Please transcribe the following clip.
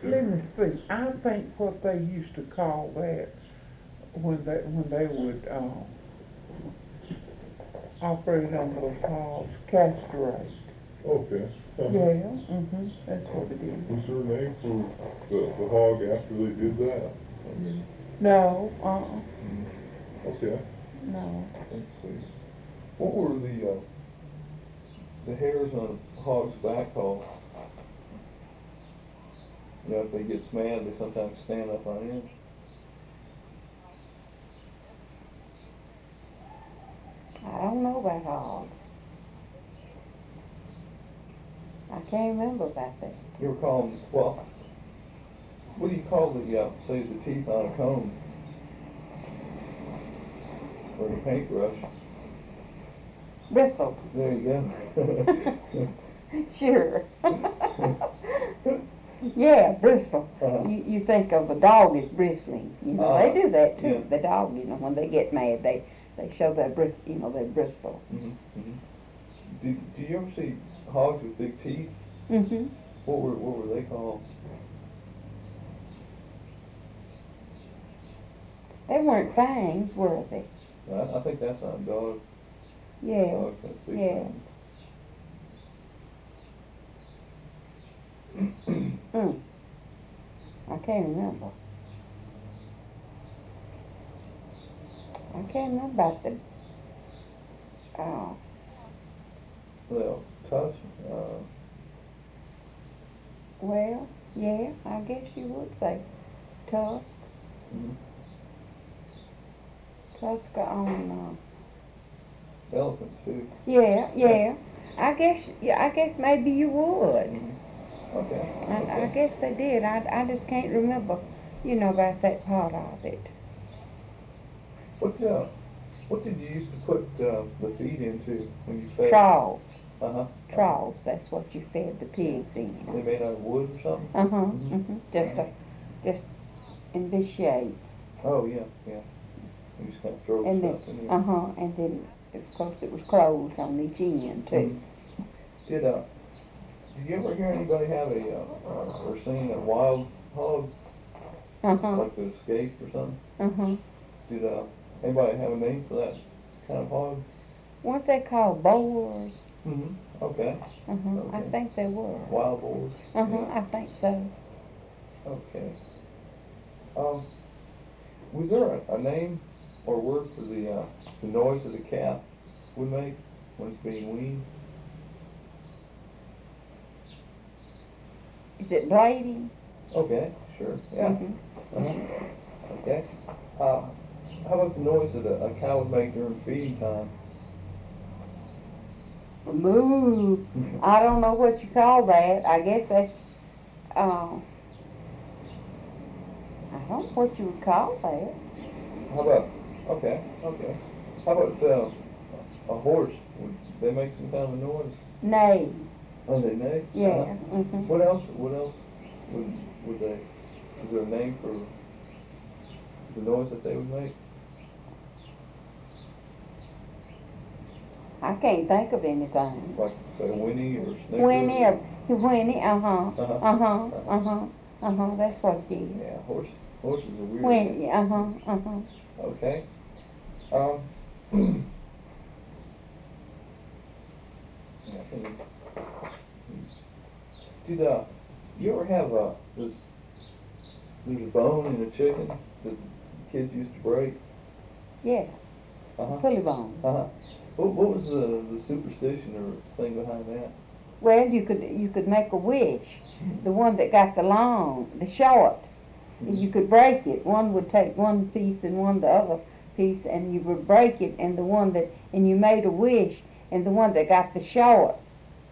let me see, I think what they used to call that when they would, operate on those hogs, castrate. Okay. Yeah, that's what it is. Was there a name for the hog after they did that? I mean, No, okay. no. Let's see. What were the hairs on a hog's back called? You know, if they get mad, they sometimes stand up on end. I don't know about hogs. I can't remember about that. You ever call them, well, what do you call the, say the teeth on a comb? Or the paintbrush? Bristles. There you go. Sure. Yeah, bristle. Uh-huh. You think of a dog as bristling. You know, they do that too. Yeah. The dog, you know, when they get mad, they show their their bristle. Do you ever see hogs with big teeth? Mhm. What were they called? They weren't fangs, were they? I think that's on dog. Yeah. Dogs have big Yeah. fangs. I can't remember. I can't remember about the. Well, tusk. Well, yeah, I guess you would say tusk. Mhm. Tusk on. Elephants too. Yeah. I guess maybe you would. Okay. I guess they did. I just can't remember, about that part of it. What did you used to put the feed into when you fed? Troughs. Troughs. That's what you fed the pigs They in. made out of wood or something? Just in this shape. Oh yeah. You just kind of throw And stuff then, in there. and then, of course, it was closed on each end, too. Did you ever hear anybody have or seen a wild hog, like the escape or something? Did anybody have a name for that kind of hog? Weren't they called boars? Okay. I Okay. think they were. Wild boars? I think so. Okay. Was there a name or word for the noise that a calf would make when it's being weaned? Is it blading? Okay, sure, yeah. Okay. How about the noise that a cow would make during feeding time? Moo. I don't know what you call that. I guess that's, I don't know what you would call that. How about, okay. How about a horse? Would they make some kind of noise? Neigh. Oh, they neigh? Yeah. What else would they, is there a name for the noise that they would make? I can't think of anything. Like, say, whinny or snicker? Whinny, that's what it is. Yeah, horses are weird. Whinny, Okay. Yeah, I think did you ever have there's a bone in a chicken that kids used to break? Yeah. Pulley bone. What was the superstition or thing behind that? Well, you could make a wish. The one that got the short, you could break it. One would take one piece and one the other piece, and you would break it. And you made a wish, and the one that got the short